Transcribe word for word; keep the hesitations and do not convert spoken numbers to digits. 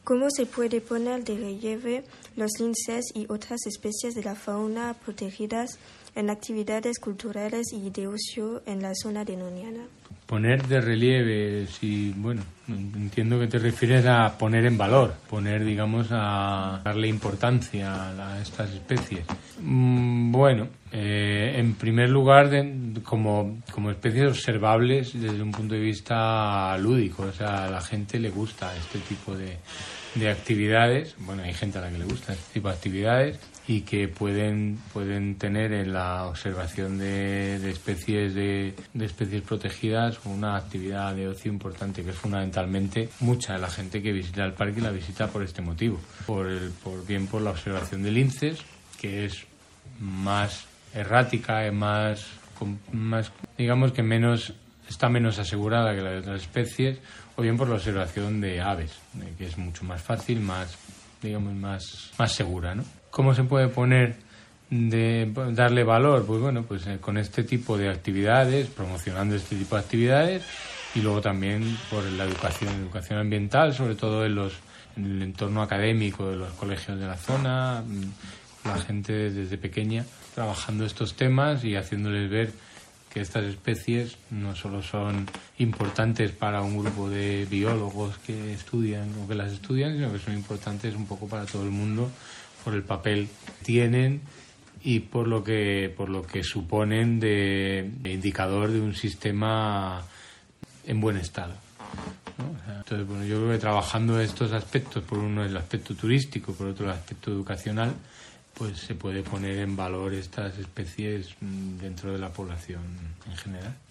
¿Cómo se puede poner de relieve los linces y otras especies de la fauna protegidas en actividades culturales y de ocio en la zona de Doñana? Poner de relieve, sí, bueno, entiendo que te refieres a poner en valor, poner, digamos, a darle importancia a estas especies. Mm, bueno, eh, en primer lugar, de, como, como especies observables desde un punto de vista lúdico, o sea, a la gente le gusta este tipo de, de actividades, bueno, hay gente a la que le gusta este tipo de actividades y que pueden pueden tener en la observación de, de especies de, de especies protegidas una actividad de ocio importante, que es fundamentalmente mucha de la gente que visita el parque la visita por este motivo, por el por bien por la observación de linces, que es más errática, es más más digamos que menos está menos asegurada que la de otras especies, o bien por la observación de aves, que es mucho más fácil, más digamos más más segura, ¿no? ¿Cómo se puede poner de darle valor? Pues bueno, pues eh, con este tipo de actividades, promocionando este tipo de actividades, y luego también por la educación, educación ambiental, sobre todo en los en el entorno académico de los colegios de la zona, la gente desde pequeña trabajando estos temas y haciéndoles ver que estas especies no solo son importantes para un grupo de biólogos que estudian o que las estudian, sino que son importantes un poco para todo el mundo por el papel que tienen y por lo que por lo que suponen de, de indicador de un sistema en buen estado, ¿no? O sea, entonces, bueno, yo creo que trabajando estos aspectos, por uno el aspecto turístico, por otro el aspecto educacional, pues se puede poner en valor estas especies dentro de la población en general.